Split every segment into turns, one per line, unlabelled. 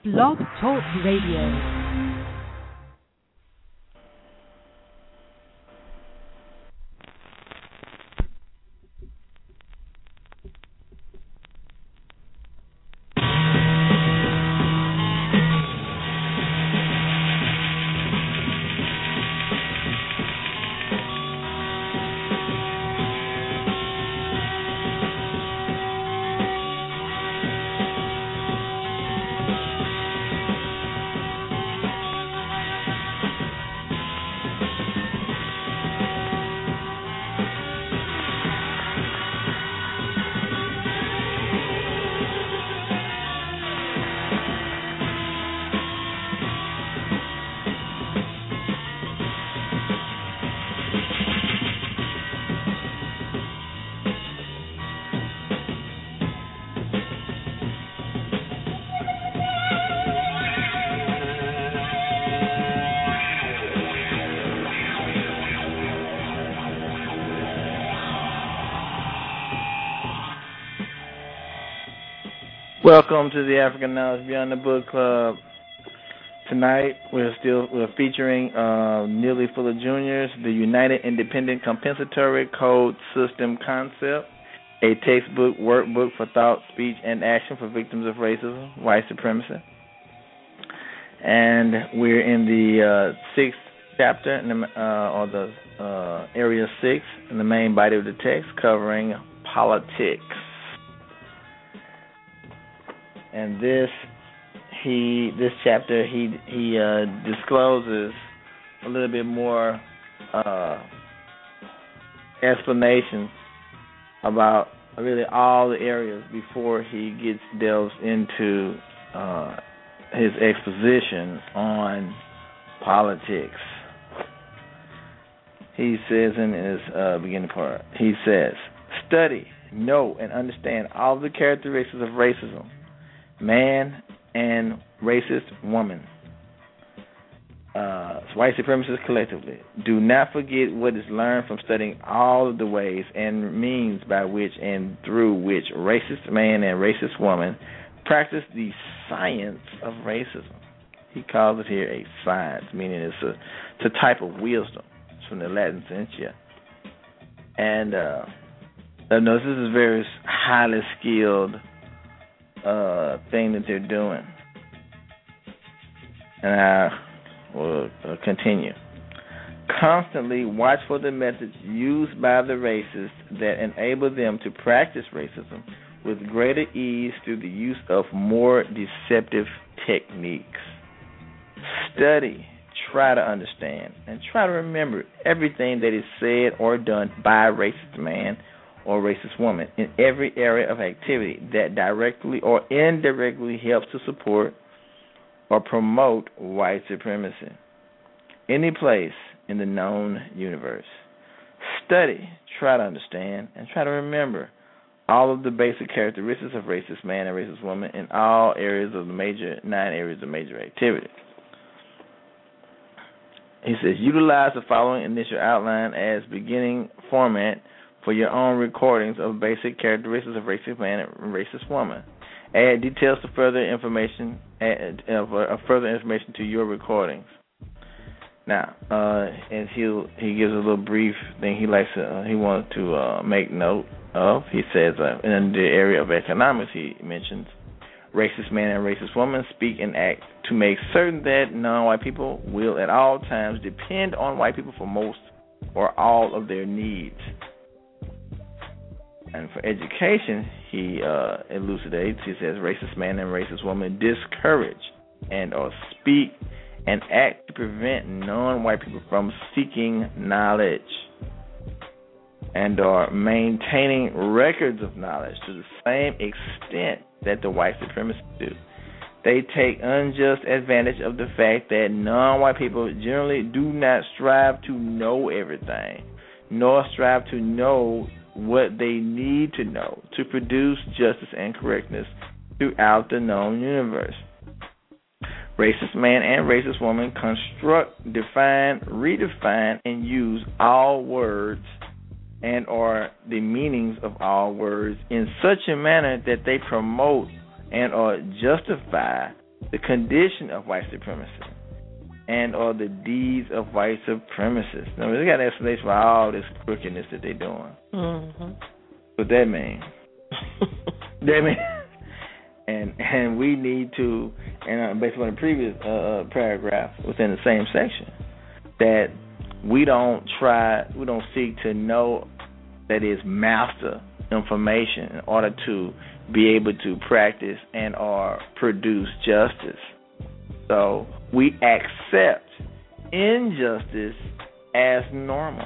Blog Talk Radio.
Welcome to the African Knowledge Beyond the Book Club. Tonight we're featuring Neely Fuller Jr.'s The United Independent Compensatory Code System Concept, a textbook workbook for thought, speech, and action for victims of racism, white supremacy. And we're in the sixth chapter, or the area 6 in the main body of the text, covering politics. And this chapter he discloses a little bit more explanation about really all the areas before he delves into his exposition on politics. He says in his beginning part, he says, study, know, and understand all the characteristics of racism, man and racist woman, white supremacists collectively. Do not forget what is learned from studying all of the ways and means by which and through which racist man and racist woman practice the science of racism. He calls it here a science, meaning it's a type of wisdom. It's from the Latin scientia. And notice this is very highly skilled thing that they're doing. And I will continue. Constantly watch for the methods used by the racists that enable them to practice racism with greater ease through the use of more deceptive techniques. Study, try to understand, and try to remember everything that is said or done by a racist man or racist woman in every area of activity that directly or indirectly helps to support or promote white supremacy. Any place in the known universe. Study, try to understand, and try to remember all of the basic characteristics of racist man and racist woman in all areas of the 9 areas of major activity. He says, utilize the following initial outline as beginning format for your own recordings of basic characteristics of racist man and racist woman. Add details to further information to your recordings. Now, and he gives a little brief thing he wanted to make note of. He says in the area of economics, he mentions racist man and racist woman speak and act to make certain that non-white people will at all times depend on white people for most or all of their needs. And for education, he elucidates, he says, racist man and racist woman discourage and or speak and act to prevent non-white people from seeking knowledge and or maintaining records of knowledge to the same extent that the white supremacists do. They take unjust advantage of the fact that non-white people generally do not strive to know everything, nor strive to know what they need to know to produce justice and correctness throughout the known universe. Racist man and racist woman construct, define, redefine, and use all words and or the meanings of all words in such a manner that they promote and or justify the condition of white supremacy, and or the deeds of white supremacists. Now, they got an explanation for all this crookedness that they're doing.
Mm-hmm.
What that mean? That mean, and we need to, and based on the previous paragraph within the same section, that we don't seek to know, that is, master information in order to be able to practice and or produce justice. So we accept injustice as normal,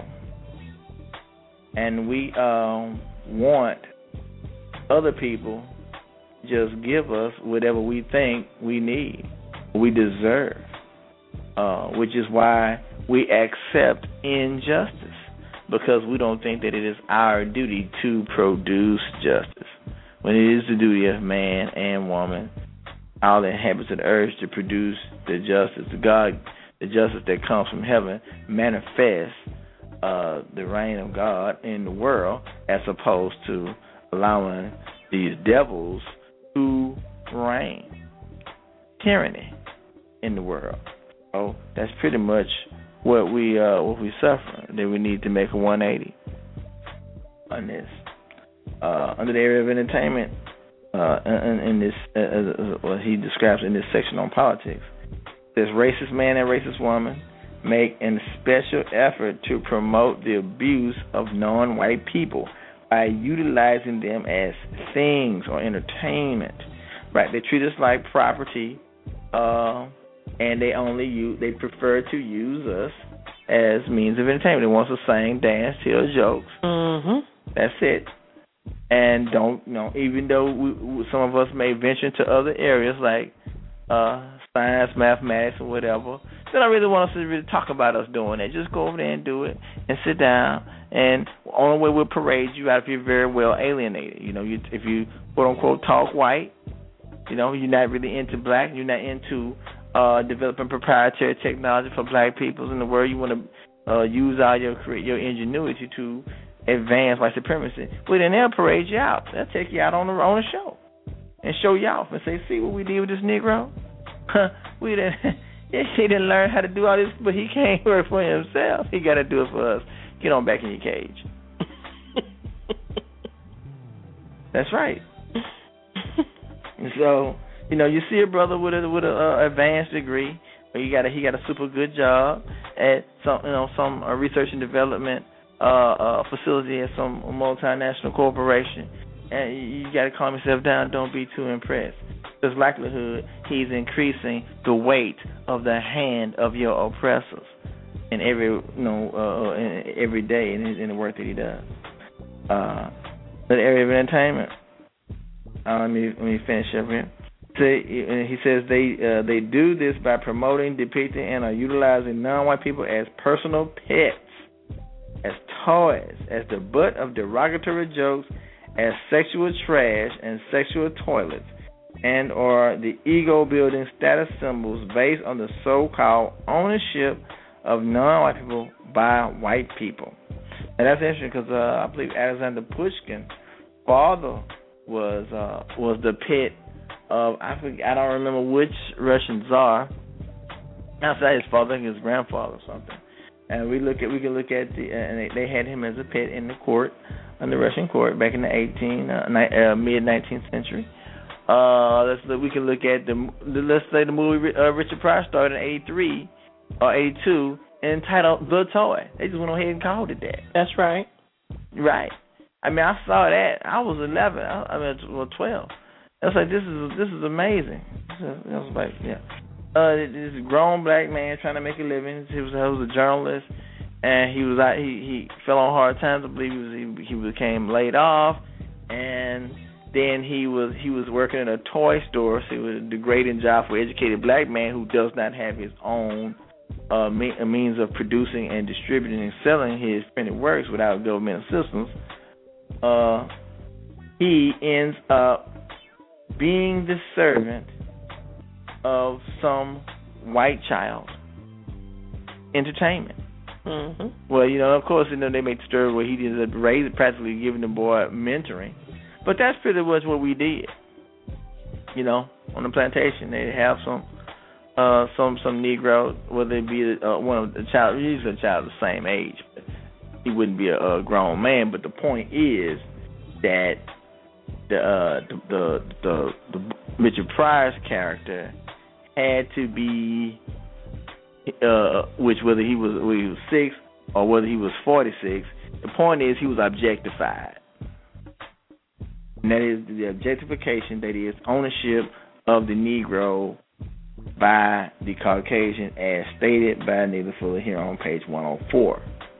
and we want other people just give us whatever we think we need, we deserve, which is why we accept injustice, because we don't think that it is our duty to produce justice, when it is the duty of man and woman, all the inhabitants of the earth, to produce the justice. The justice that comes from heaven manifests the reign of God in the world, as opposed to allowing these devils to reign tyranny in the world. So that's pretty much what we suffer. That we need to make a 180 on this. Under the area of entertainment, in this, what he describes in this section on politics, this racist man and racist woman make a special effort to promote the abuse of non-white people by utilizing them as things or entertainment. Right? They treat us like property, and they prefer to use us as means of entertainment. They want us to sing, dance, tell jokes.
Mm-hmm.
That's it. And even though some of us may venture into other areas like science, mathematics, or whatever, they don't really want us to really talk about us doing it. Just go over there and do it and sit down. And the only way we'll parade you out if you're very well alienated. If you quote unquote talk white, you're not really into black, you're not into developing proprietary technology for black peoples in the world. You want to use all your ingenuity to advance white supremacy. Well, then they'll parade you out. They'll take you out on a show and show you off and say, "See what we did with this Negro? He didn't learn how to do all this, but he can't work for himself. He got to do it for us. Get on back in your cage." That's right. And so, you see a brother with a advanced degree, or he got a super good job at some research and development facility at some multinational corporation, and you got to calm yourself down. Don't be too impressed. There's likelihood he's increasing the weight of the hand of your oppressors in every day in the work that he does. The area of entertainment. Let me finish up here. He says they do this by promoting, depicting, and are utilizing non-white people as personal pets, as toys, as the butt of derogatory jokes, as sexual trash and sexual toilets, and or the ego-building status symbols based on the so-called ownership of non-white people by white people. And that's interesting because I believe Alexander Pushkin's father was the pet of, I don't remember which Russian czar. Outside his father, I think his grandfather or something. And we can look at and they had him as a pet in the court, in the Russian court back in the mid 19th century. We can look at let's say the movie Richard Pryor starred in 83 or 82 entitled The Toy. They just went ahead and called it that.
That's right.
Right. I mean, I saw that. I was 11. 12. I was like, this is amazing. I was like, yeah. This grown black man trying to make a living. He was a journalist, and he fell on hard times. I believe he became laid off, and then he was working in a toy store. So it was a degrading job for an educated black man who does not have his own means of producing and distributing and selling his printed works without government assistance. He ends up being the servant of some white child entertainment.
Mm-hmm.
Well, of course, they made the story where he ended up practically giving the boy mentoring. But that's pretty much what we did. on the plantation. They have some Negro, whether it be one of the child, usually a child of the same age. But he wouldn't be a grown man. But the point is that the Richard Pryor's character had to be, which whether he was 6 or whether he was 46. The point is he was objectified. And that is the objectification, that is ownership of the Negro by the Caucasian, as stated by Nathan Fuller here on page 104.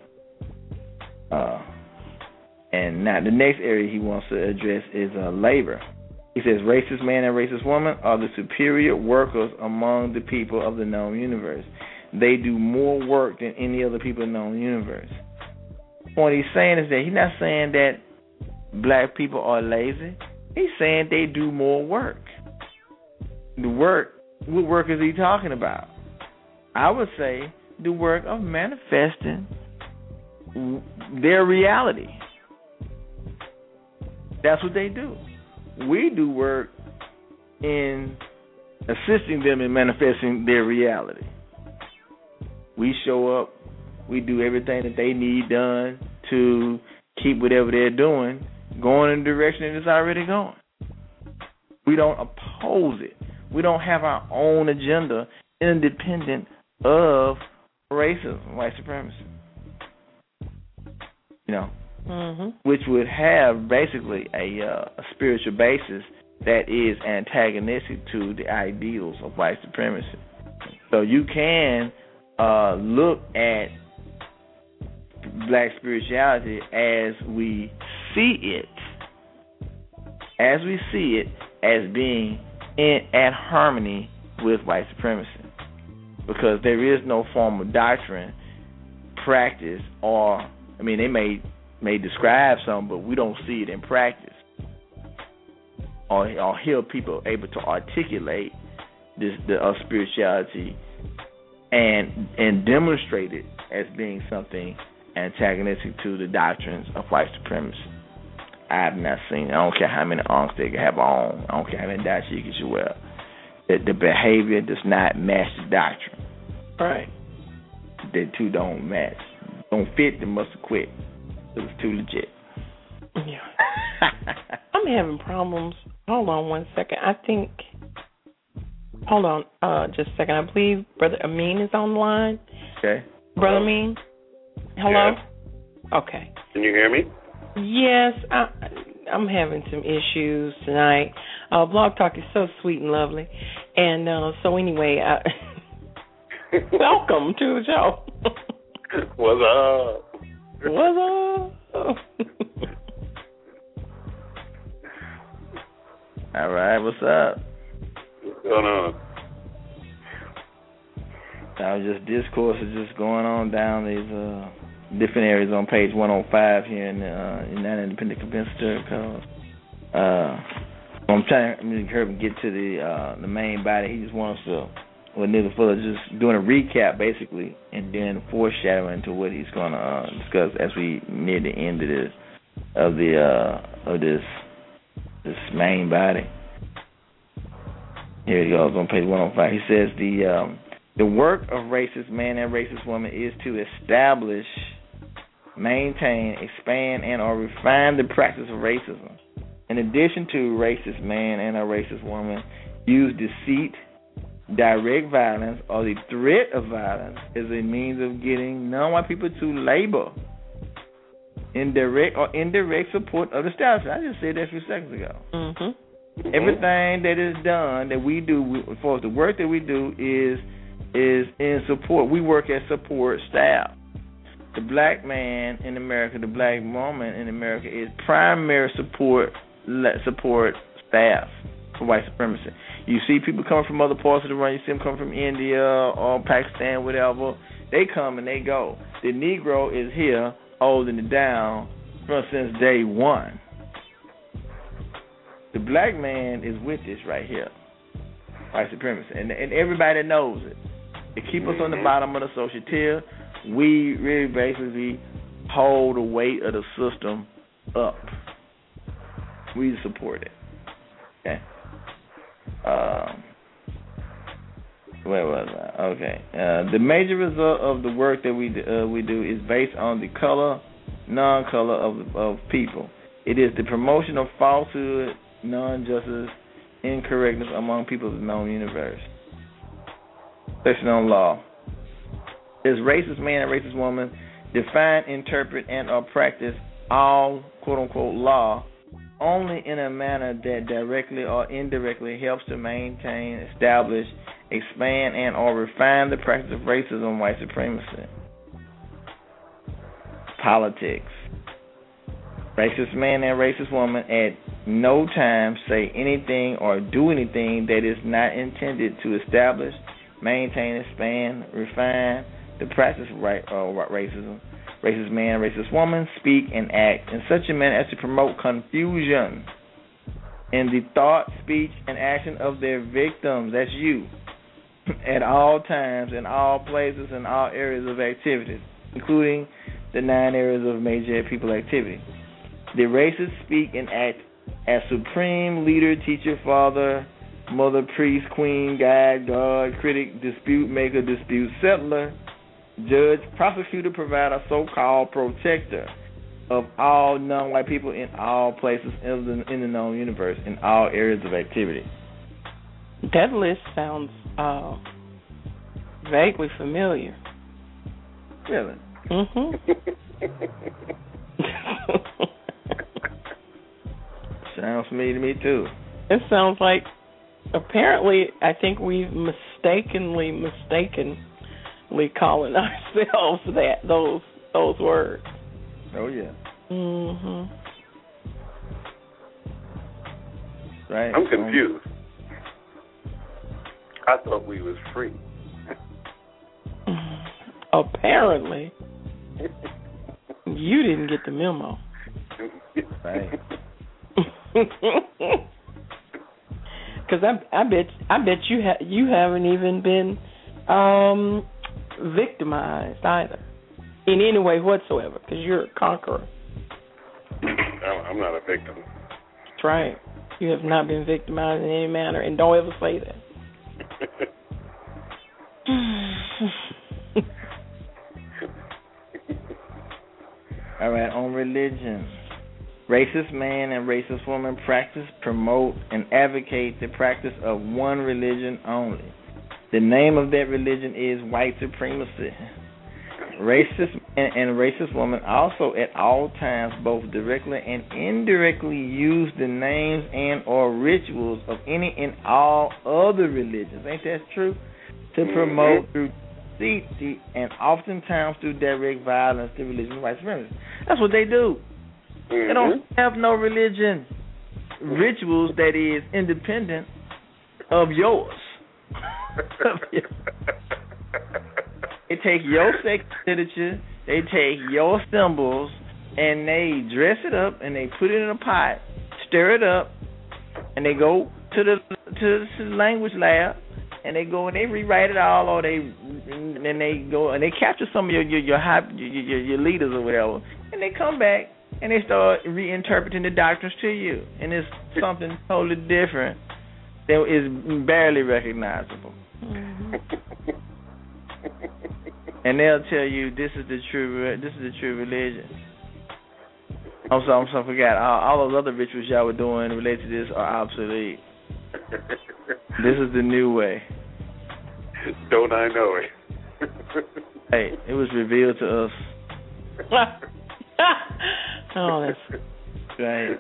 And now the next area he wants to address is labor. He says, racist man and racist woman are the superior workers among the people of the known universe. They do more work than any other people in the known universe. What he's saying is that he's not saying that black people are lazy. He's saying they do more work. What work is he talking about? I would say the work of manifesting their reality. That's what they do. We do work in assisting them in manifesting their reality. We show up, we do everything that they need done to keep whatever they're doing going in the direction that it's already going. We don't oppose it. We don't have our own agenda independent of racism, white supremacy. Which would have basically a spiritual basis that is antagonistic to the ideals of white supremacy. So you can look at black spirituality as we see it, as being at harmony with white supremacy, because there is no form of doctrine, practice, or they may describe some, but we don't see it in practice, or hear people able to articulate the spirituality and demonstrate it as being something antagonistic to the doctrines of white supremacy. I have not seen it. I don't care how many arms they can have on. I don't care how many dashikis you wear. The behavior does not match the doctrine.
Right.
The two don't match. Don't fit, they must have quit. It was too legit.
Yeah. I'm having problems. Hold on one second. Hold on just a second. I believe Brother Amin is on the line.
Okay.
Brother Amin? Hello?
Yeah.
Okay.
Can you hear me?
Yes, I'm having some issues tonight. Blog Talk is so sweet and lovely. And so anyway, welcome to the show.
What's up?
What's up?
All right, what's up?
What's going on?
Now, just discourse is just going on down these different areas on page 105 here in the United Independent Compensatory Cause. I'm trying to encourage him to get to the main body. He just wants to, Nathan Fuller just doing a recap basically, and then foreshadowing to what he's going to discuss as we near the end of this main body. Here he goes on page 105. He says the work of racist man and racist woman is to establish, maintain, expand, and or refine the practice of racism. In addition to racist man and a racist woman, use deceit, direct violence, or the threat of violence as a means of getting non-white people to labor in direct or indirect support of the establishment. I just said that a few seconds ago.
Mm-hmm.
Everything that is done, that we do, as far as the work that we do is in support. We work as support staff. The black man in America, the black woman in America is primary support staff for white supremacy. You see people coming from other parts of the world. You see them coming from India or Pakistan, whatever. They come and they go. The Negro is here holding it down since day one. The black man is with this right here, white supremacy, and everybody knows it. To keep us on the bottom of the social tier, we really basically hold the weight of the system up. We support it. Okay. Where was I? Okay. The major result of the work that we do is based on the color, non-color of people. It is the promotion of falsehood, non-justice, incorrectness among people of the known universe. Section on law. Is racist man and racist woman define, interpret, and or practice all quote-unquote law only in a manner that directly or indirectly helps to maintain, establish, expand, and or refine the practice of racism and white supremacy. Politics. Racist man and racist woman at no time say anything or do anything that is not intended to establish, maintain, expand, refine the practice of racism. Racist man, racist woman speak and act in such a manner as to promote confusion in the thought, speech, and action of their victims. That's you. At all times, in all places, in all areas of activity, including the 9 areas of major people activity. The racists speak and act as supreme leader, teacher, father, mother, priest, queen, guide, God, critic, dispute maker, dispute settler, judge, prosecutor, provider, so-called protector of all non-white people in all places in the known universe, in all areas of activity.
That list sounds vaguely familiar.
Really?
Mm-hmm.
Sounds familiar to me, too.
It sounds like, apparently, I think we've mistakenly calling ourselves those words.
Oh yeah.
Mhm.
Right.
I'm confused. I thought we was free.
Apparently, you didn't get the memo.
Right.
Because I bet you haven't even been victimized either in any way whatsoever, because you're a conqueror.
I'm not a victim.
That's right. You have not been victimized in any manner, and don't ever say that.
All right, on religion. Racist man and racist woman practice, promote, and advocate the practice of one religion only. The name of that religion is white supremacy. Racist man and racist woman also at all times both directly and indirectly use the names and or rituals of any and all other religions. Ain't that true? To promote through deceit and oftentimes through direct violence the religion of white supremacy. That's what they do. They don't have no religion rituals that is independent of yours. They take your sacred literature, they take your symbols, and they dress it up and they put it in a pot, stir it up, and they go to the language lab and they go and they rewrite it all, or they go and they capture some of your leaders or whatever, and they come back and they start reinterpreting the doctrines to you, and it's something totally different that is barely recognizable. Mm-hmm. And they'll tell you this is the true religion. I'm sorry, I forgot. All those other rituals y'all were doing related to this are obsolete. This is the new way.
Don't I know it?
Hey, it was revealed to us.
Oh, that's
right.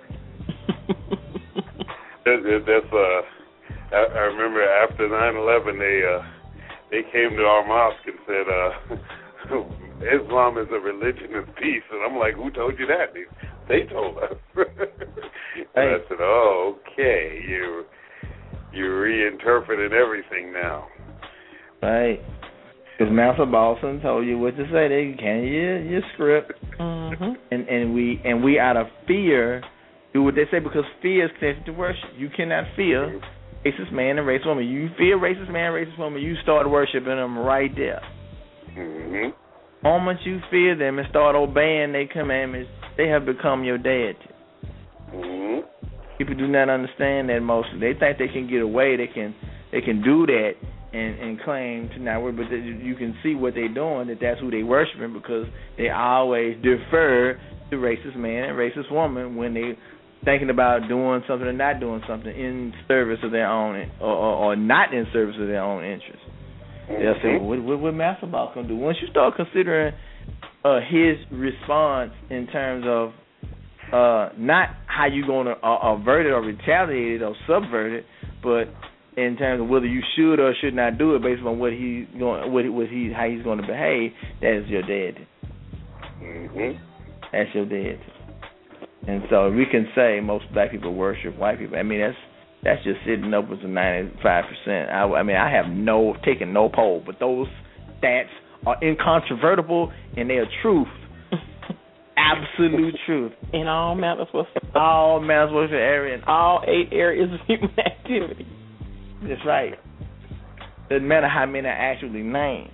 I remember after 9/11, they came to our mosque and said, Islam is a religion of peace. And I'm like, who told you that? They told us. And I said, oh, okay, you reinterpreted everything now.
Right. Because Master Boston told you what to say. They can't your script.
Mm-hmm.
And we out of fear do what they say, because fear is connected to worship. You cannot fear racist man and racist woman. You fear racist man and racist woman, you start worshiping them right there.
Mm-hmm.
The moment you fear them and start obeying their commandments, they have become your deity.
Mm-hmm.
People do not understand that mostly. They think they can get away. They can do that and claim to not worship. But you can see what they're doing, that's who they worshiping, because they always defer to racist man and racist woman when they thinking about doing something or not doing something in service of their own or not in service of their own interests. They'll say, well, what Master Boss going to do? Once you start considering his response in terms of not how you going to avert it or retaliate it or subvert it, but in terms of whether you should or should not do it based on how he's going to behave, that is your deity. That's your deity. And so we can say most black people worship white people. I mean, that's just sitting up with 95%. I have taken no poll, but those stats are incontrovertible and they are truth. Absolute truth.
In all matters whatsoever.
All matters whatsoever area.
In all 8 areas of human activity.
That's right. Doesn't matter how many are actually named.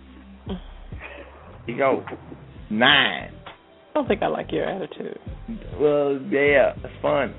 You go 9.
I don't think I like your attitude.
Well, yeah, it's fun.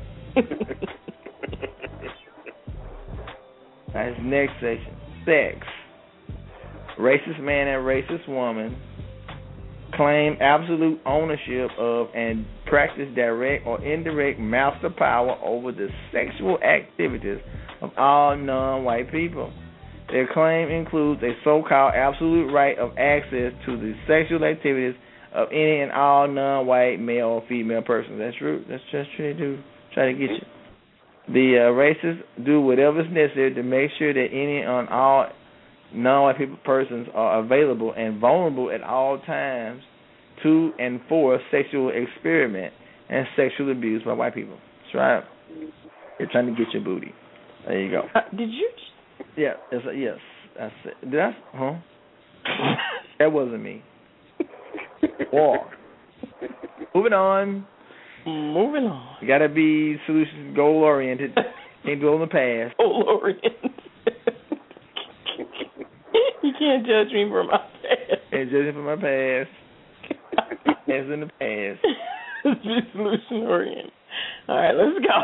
That's next section. Sex. Racist man and racist woman claim absolute ownership of and practice direct or indirect master power over the sexual activities of all non-white people. Their claim includes a so-called absolute right of access to the sexual activities of any and all non-white male or female persons. That's true. That's just true. They do try to get you. The racists do whatever is necessary to make sure that any and all non-white people persons are available and vulnerable at all times to and for sexual experiment and sexual abuse by white people. That's right. They're trying to get your booty. There you go.
Did you?
Yeah. Yes. That's it. Did I? Huh? That wasn't me. War. Moving on. You gotta be solutions goal oriented. Can't dwell on the past.
Goal oriented. You can't judge me for my past.
Can't judge me for my past. As in the past.
Be solution oriented. All right, let's go.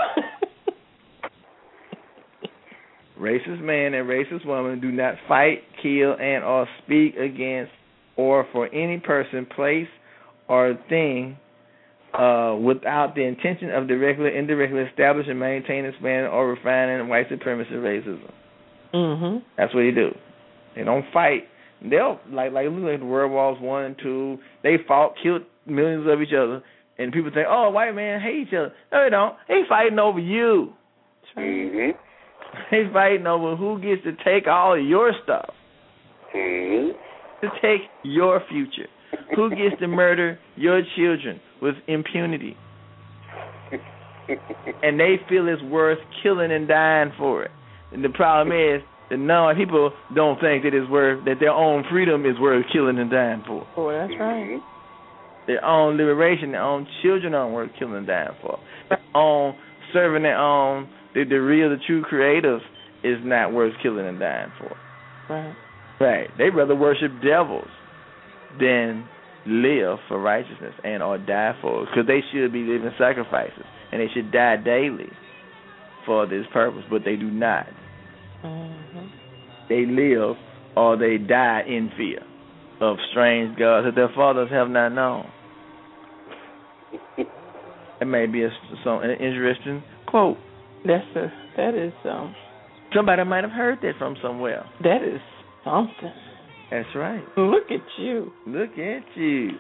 Racist man and racist woman do not fight, kill, and or speak against or for any person, place, or thing without the intention of directly or indirectly establishing, maintaining, expanding, or refining white supremacy racism.
Mm-hmm.
That's what they do. They don't fight. They'll like look at the World Wars 1 and 2. They fought, killed millions of each other, and people think, "Oh, white man hate each other." No, they don't. They fighting over you.
Mm-hmm.
They fighting over who gets to take all of your stuff.
Mm-hmm.
To take your future. Who gets to murder your children with impunity? And they feel it's worth killing and dying for it. And the problem is that people don't think that it's worth, that their own freedom is worth killing and dying for.
Oh, that's right.
Their own liberation, their own children aren't worth killing and dying for. Their own serving their own, the real, the true creators is not worth killing and dying for.
Right.
Right. They rather worship devils than live for righteousness and or die for it, because they should be living sacrifices and they should die daily for this purpose, but they do not.
Mm-hmm.
They live or they die in fear of strange gods that their fathers have not known. It may be an interesting quote.
That is
somebody might have heard that from somewhere.
That is something.
That's right.
Look at you.
Look at you.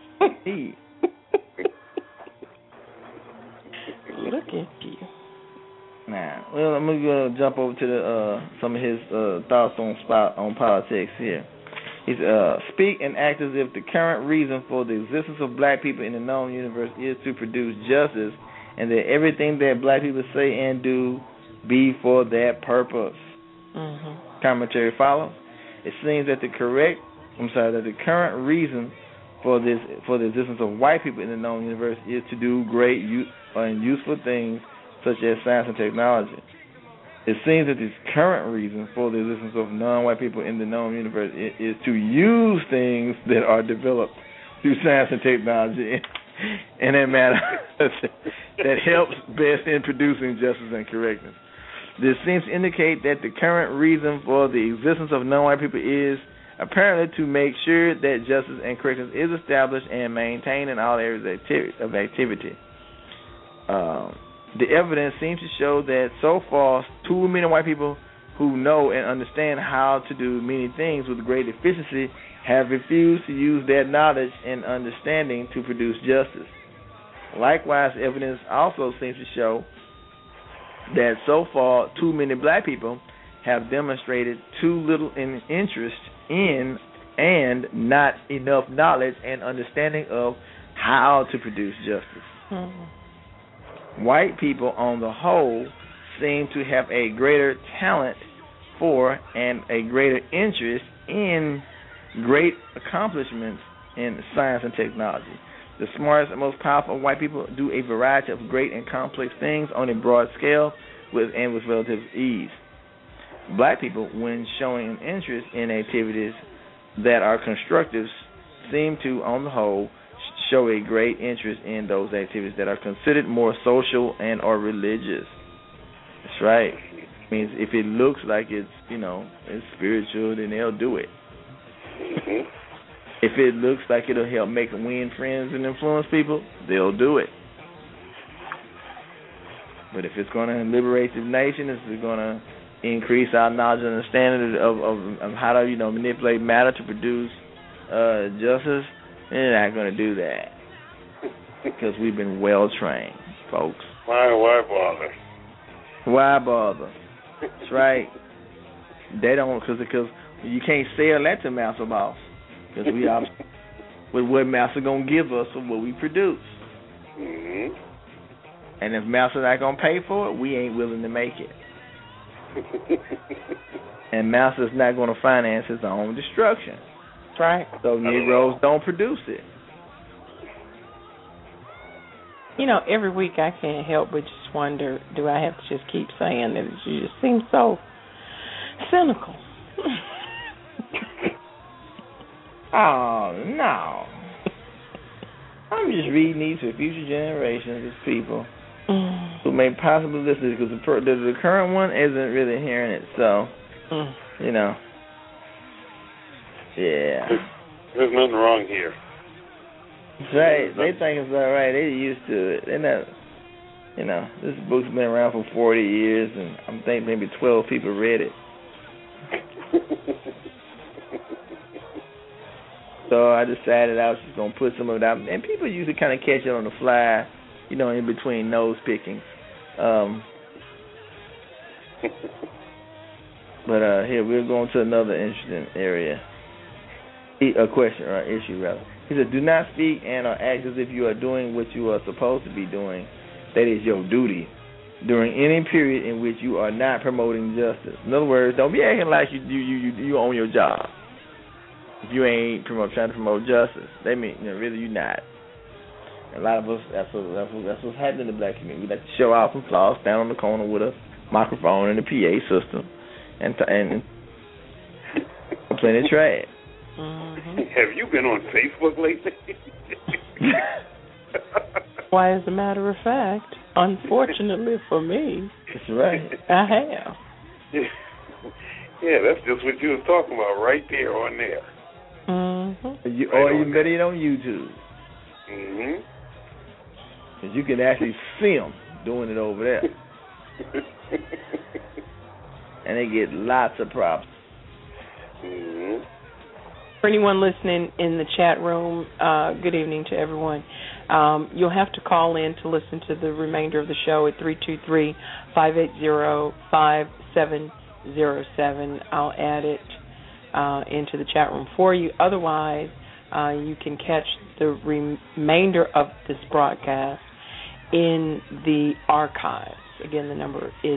Look at you.
Now, well, I'm gonna jump over to some of his thoughts on politics here. He's speak and act as if the current reason for the existence of black people in the known universe is to produce justice, and that everything that black people say and do be for that purpose.
Mm-hmm.
Commentary follows. It seems that the current reason for the existence of white people in the known universe is to do great and useful things such as science and technology. It seems that the current reason for the existence of non-white people in the known universe is to use things that are developed through science and technology in that matter that helps best in producing justice and correctness. This seems to indicate that the current reason for the existence of non-white people is apparently to make sure that justice and correctness is established and maintained in all areas of activity. The evidence seems to show that so far, too many white people who know and understand how to do many things with great efficiency have refused to use their knowledge and understanding to produce justice. Likewise, evidence also seems to show that so far, too many black people have demonstrated too little interest in and not enough knowledge and understanding of how to produce justice. Mm-hmm. White people, on the whole, seem to have a greater talent for and a greater interest in great accomplishments in science and technology. The smartest and most powerful white people do a variety of great and complex things on a broad scale with relative ease. Black people, when showing an interest in activities that are constructive, seem to, on the whole, show a great interest in those activities that are considered more social and or religious. That's right. It means if it looks like it's, it's spiritual, then they'll do it. Mm-hmm. If it looks like it'll help make them win friends and influence people, they'll do it. But if it's going to liberate the nation, if it's going to increase our knowledge and understanding of how to, manipulate matter to produce justice, they're not going to do that. Because we've been well trained, folks.
Why bother?
Why bother? That's right. They don't, because you can't sell that to Master Boss. Because we are with what Master going to give us for what we produce. Mm-hmm. And if Master's not going to pay for it, we ain't willing to make it. And Master's not going to finance his own destruction.
That's right.
So Negroes don't produce it.
Every week I can't help but just wonder, do I have to just keep saying that? You just seem so cynical.
Oh, no. I'm just reading these for future generations of people who may possibly listen to it, because the current one isn't really hearing it. So, yeah.
There's nothing wrong here.
That's right. They think it's all right. They're used to it. They're not, this book's been around for 40 years, and I'm thinking maybe 12 people read it. So I decided I was just going to put some of it out. And people usually kind of catch it on the fly, in between nose picking. But here, we're going to another interesting area. A question, or issue, rather. He said, do not speak and or act as if you are doing what you are supposed to be doing, that is your duty, during any period in which you are not promoting justice. In other words, don't be acting like you own your job. If you ain't trying to promote justice, they mean really you're not. A lot of us, that's what's happening in the black community. We like to show off and flaws, stand on the corner with a microphone and a PA system, and plenty of trash.
Mm-hmm. Have you been on Facebook lately?
Why, as a matter of fact, unfortunately for me,
that's right.
I have.
Yeah, that's just what you was talking about right there on there.
Mm-hmm.
Or you better on YouTube.
Mm-hmm.
Because you can actually see them doing it over there. And they get lots of props.
Mm-hmm.
For anyone listening in the chat room, good evening to everyone. You'll have to call in to listen to the remainder of the show at 323-580-5707. I'll add it into the chat room for you. Otherwise, you can catch the remainder of this broadcast in the archives. Again, the number is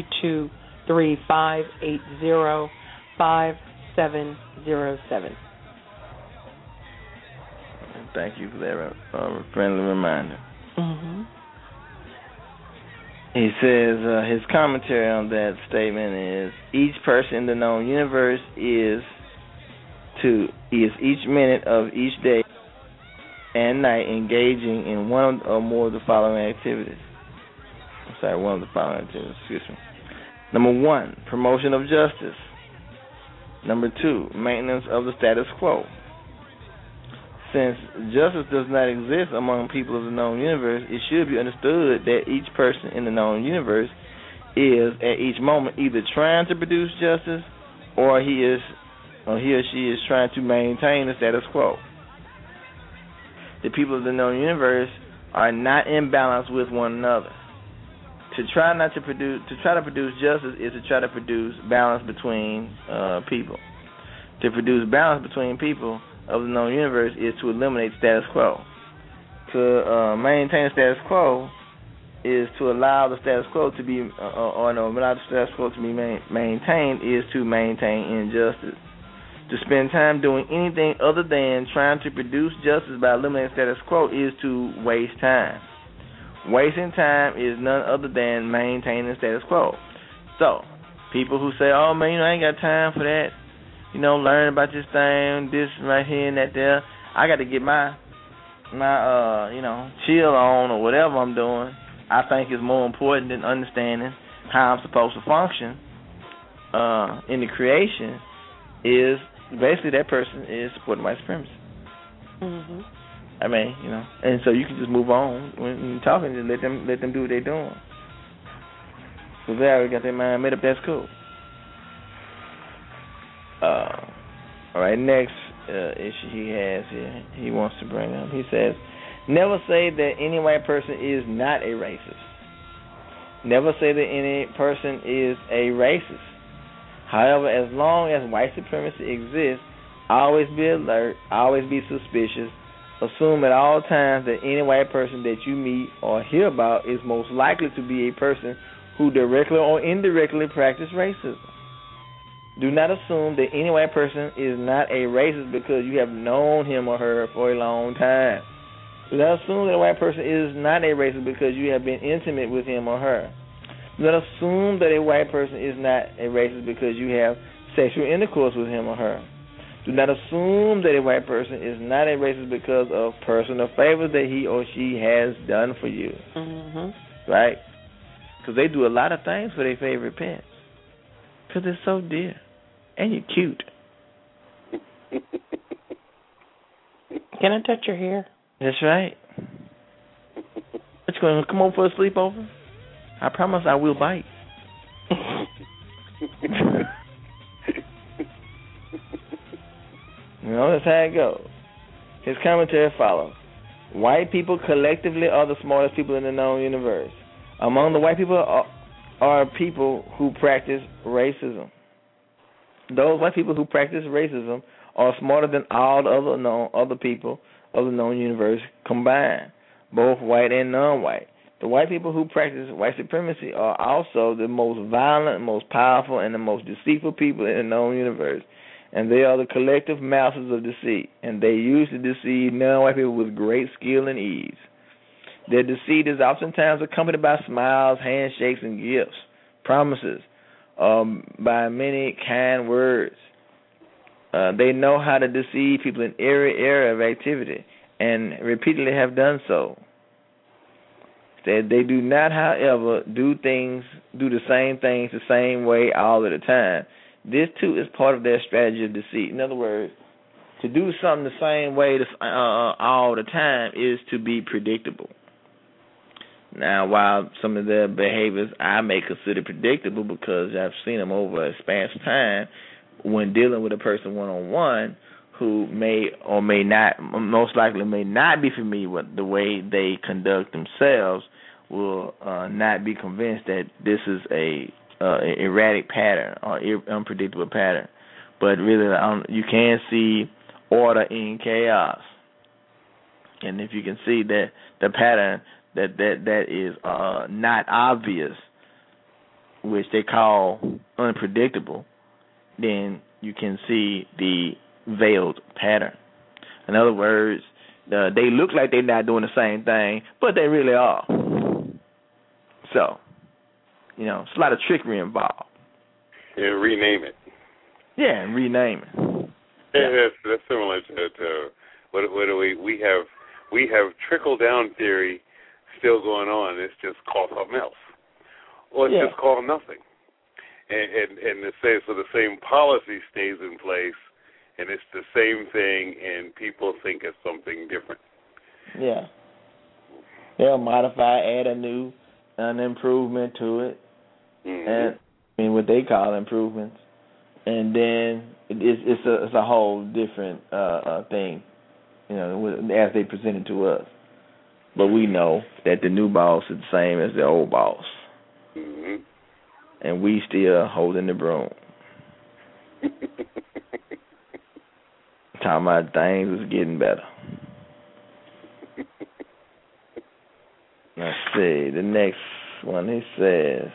323-580-5707.
Thank you for that friendly reminder.
Mm-hmm.
He says his commentary on that statement is, each person in the known universe is each minute of each day and night engaging in one or more of the following activities. One of the following activities, excuse me. Number 1, promotion of justice. Number 2, maintenance of the status quo. Since justice does not exist among people of the known universe, it should be understood that each person in the known universe is at each moment either trying to produce justice or he or she is trying to maintain the status quo. The people of the known universe are not in balance with one another. To try to produce justice is to try to produce balance between people. To produce balance between people of the known universe is to eliminate status quo. To maintain status quo is to allow the status quo to be, allow the status quo to be maintained is to maintain injustice. To spend time doing anything other than trying to produce justice by eliminating status quo is to waste time. Wasting time is none other than maintaining the status quo. So, people who say, oh, man, I ain't got time for that, learn about this thing, this right here and that there. I got to get my chill on or whatever I'm doing. I think is more important than understanding how I'm supposed to function in the creation is basically that person is supporting white supremacy.
Mm-hmm.
I mean, and so you can just move on when you're talking, just let them do what they're doing. So they already got their mind made up. That's cool. All right, next issue he has here, he wants to bring up. He says, never say that any white person is not a racist. Never say that any person is a racist. However, as long as white supremacy exists, always be alert, always be suspicious. Assume at all times that any white person that you meet or hear about is most likely to be a person who directly or indirectly practices racism. Do not assume that any white person is not a racist because you have known him or her for a long time. Do not assume that a white person is not a racist because you have been intimate with him or her. Do not assume that a white person is not a racist because you have sexual intercourse with him or her. Do not assume that a white person is not a racist because of personal favors that he or she has done for you.
Mm-hmm.
Right? Because they do a lot of things for their favorite pets. Because they're so dear. And you're cute.
Can I touch your hair?
That's right. What, you going to come over for a sleepover? I promise I will bite. That's how it goes. His commentary follows. White people collectively are the smartest people in the known universe. Among the white people are people who practice racism. Those white people who practice racism are smarter than all the other people of the known universe combined, both white and non-white. The white people who practice white supremacy are also the most violent, most powerful, and the most deceitful people in the known universe. And they are the collective masters of deceit, and they use to deceive non-white people with great skill and ease. Their deceit is oftentimes accompanied by smiles, handshakes, and gifts, promises, by many kind words. They know how to deceive people in every area of activity, and repeatedly have done so. They do not, however, do the same things the same way all of the time. This, too, is part of their strategy of deceit. In other words, to do something the same way all the time is to be predictable. Now, while some of their behaviors I may consider predictable because I've seen them over a span of time when dealing with a person one-on-one who may or may not, most likely may not be familiar with the way they conduct themselves, will not be convinced that this is a erratic pattern or unpredictable pattern. But really, you can see order in chaos. And if you can see that the pattern that is not obvious, which they call unpredictable, then you can see the veiled pattern. In other words, they look like they're not doing the same thing, but they really are. So, it's a lot of trickery involved.
Yeah, rename it.
Yeah, and rename it.
Yeah. That's similar to what do we have we have trickle-down theory still going on. It's just called something else. Or it's just called nothing. And so the same policy stays in place, and it's the same thing, and people think it's something different.
Yeah. They'll modify, add an improvement to it, and what they call improvements, and then it's a whole different thing, as they present it to us. But we know that the new boss is the same as the old boss, and we still holding the broom. Talking about things is getting better. Let's see. The next one, he says,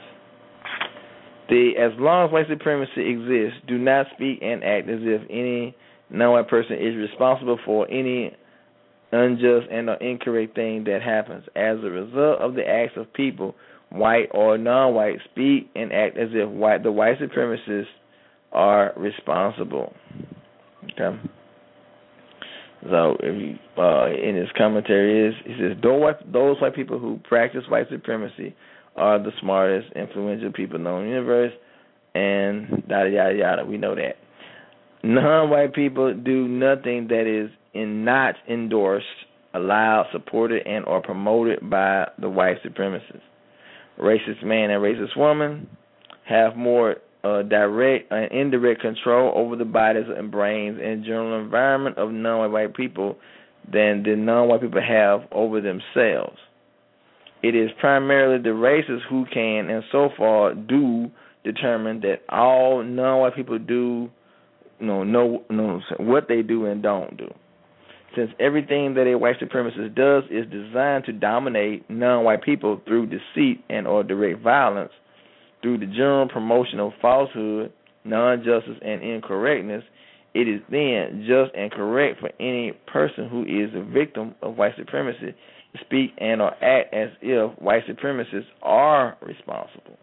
as long as white supremacy exists, do not speak and act as if any non-white person is responsible for any unjust and or incorrect thing that happens. As a result of the acts of people, white or non-white, speak and act as if the white supremacists are responsible. Okay. So, in his commentary he says, those white people who practice white supremacy are the smartest, influential people known in the universe, and yada, yada, yada. We know that. Non-white people do nothing that is not endorsed, allowed, supported, and or promoted by the white supremacists. Racist man and racist woman have more direct and indirect control over the bodies and brains and general environment of non-white people than the non-white people have over themselves. It is primarily the racists who can and so far do determine that all non-white people do know what they do and don't do. Since everything that a white supremacist does is designed to dominate non-white people through deceit and or direct violence, through the general promotion of falsehood, non-justice, and incorrectness, it is then just and correct for any person who is a victim of white supremacy to speak and or act as if white supremacists are responsible.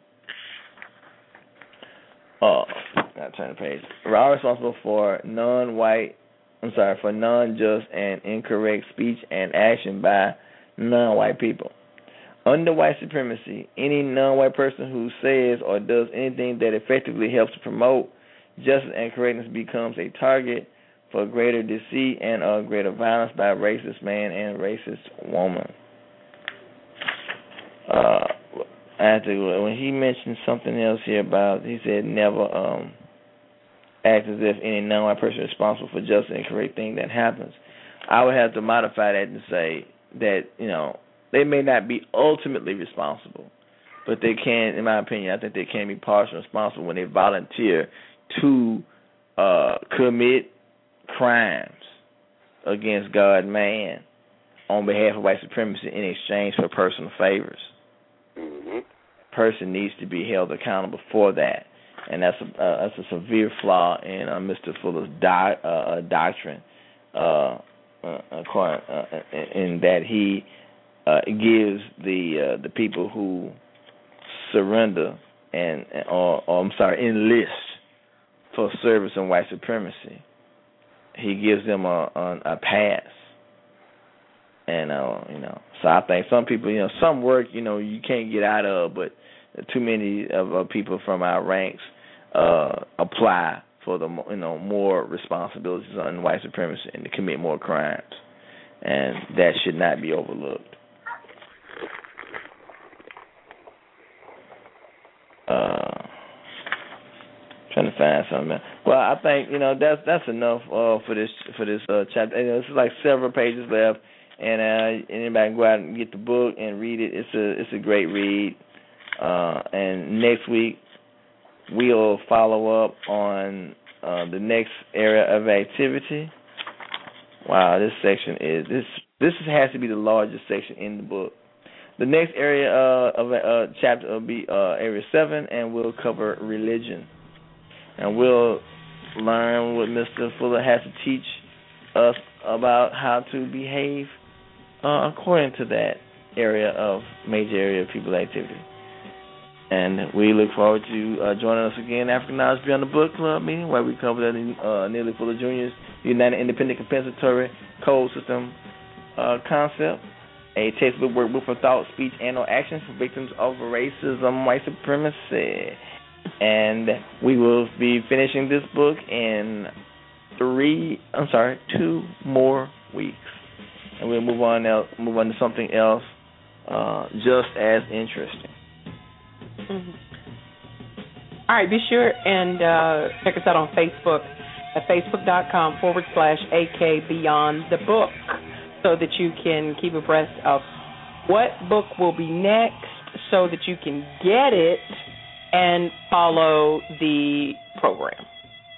Now turn the page. We are responsible for non-just and incorrect speech and action by non-white people. Under white supremacy, any non-white person who says or does anything that effectively helps to promote justice and correctness becomes a target for greater deceit and greater violence by a racist man and racist woman. When he mentioned something else here about, he said never act as if any non-white person is responsible for justice and correct thing that happens. I would have to modify that and say that, they may not be ultimately responsible, but they can, in my opinion, I think they can be partially responsible when they volunteer to commit crimes against God and man on behalf of white supremacy in exchange for personal favors. Person needs to be held accountable for that, and that's a severe flaw in Mr. Fuller's doctrine, in that he gives the people who surrender enlist for service in white supremacy, he gives them a pass. And so I think some people, some work, you can't get out of, but too many of people from our ranks apply for the more responsibilities on white supremacy and to commit more crimes, and that should not be overlooked. Trying to find something. Well, I think that's enough for this chapter. It's like several pages left, and anybody can go out and get the book and read it. It's a great read. And next week we'll follow up on the next area of activity. Wow, this section this has to be the largest section in the book. The next area of chapter will be area 7, and we'll cover religion. And we'll learn what Mr. Fuller has to teach us about how to behave according to that major area of people activity. And we look forward to joining us again, African Knowledge Beyond the Book Club meeting, where we cover the Neely Fuller Jr.'s United Independent Compensatory Code System concept, a textbook workbook for thought, speech, and/or actions for victims of racism, white supremacy. And we will be finishing this book in 2 more weeks, and we'll move on to something else just as interesting.
Mm-hmm. All right, be sure and check us out on Facebook at facebook.com/AK Beyond the Book, so that you can keep abreast of what book will be next, so that you can get it and follow the program.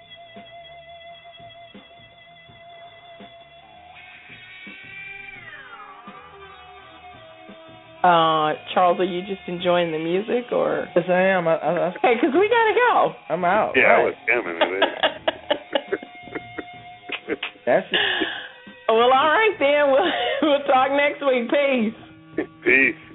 Charles, are you just enjoying the music, or?
Yes, I am.
Okay, because we gotta go.
I'm out.
Yeah,
right.
I was jamming it.
That's it.
Well, all right then. We'll talk next week. Peace.
Peace.